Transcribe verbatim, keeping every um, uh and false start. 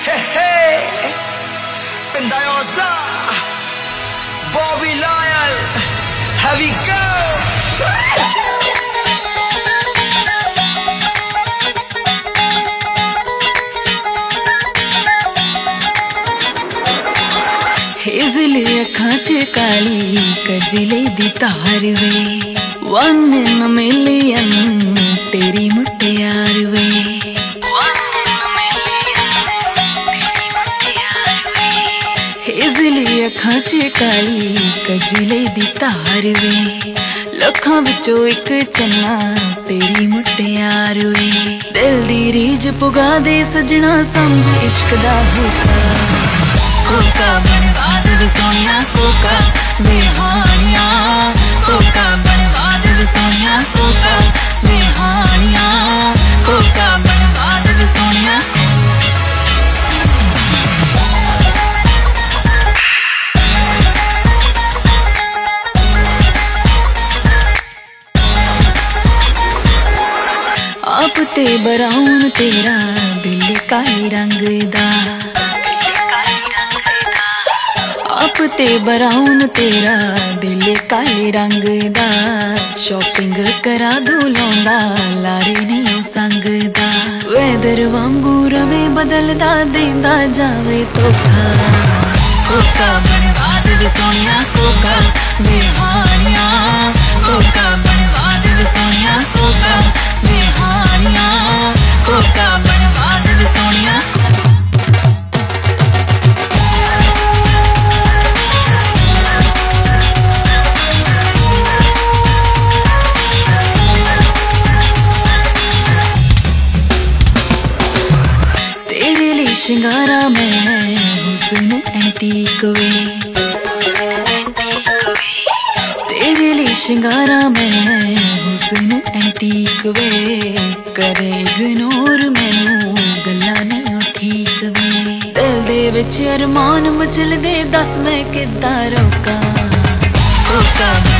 Pendayosa, Bobby Loyal, here we go. हेज़ली अखां च काली कजले दी तार वे, वन इन मिलियन तेरी मुटियार वे, वन इन मिलियन तेरी मुटियार वे। हेज़ली अखां च काली कजले दी तार वे, लखां विचों इक चन्ना तेरी मुटियार वे। दिल दी रीझ पुगा दे सजना, समझ इश्क दा होका कोका बनवा दे वे सोनिया, कोका बेहानिया, कोका बनवा दे वे सोनिया, कोका बेहानिया, कोका बनवा दे वे सोनिया। आप ते ब्राउन तेरा दिल काले रंग दा, आप ते ब्राउन तेरा दिल काले रंग दा। शॉपिंग करा दो लौंदा लारे नहीं संग दा, वेदर वांगू रवे बदलदा देंदा जावे धोखा। कोका बनवा दे वे सोनिया, कोका बेहानिया, कोका बनवा दे वे सोनिया, कोका बेहानिया, कोका बनवा दे वे सोनिया। शिंगारा मैं हुस्न एंटीक वे, हुस्न एंटीक वे। तेरे लिए शिंगारा मैं हुस्न एंटीक वे, करे इग्नोर मैनू गल्लां नहीं ठीक वे। दिल दे विच अरमान मचल दे, दस मैं किद्दां रोकां। कोका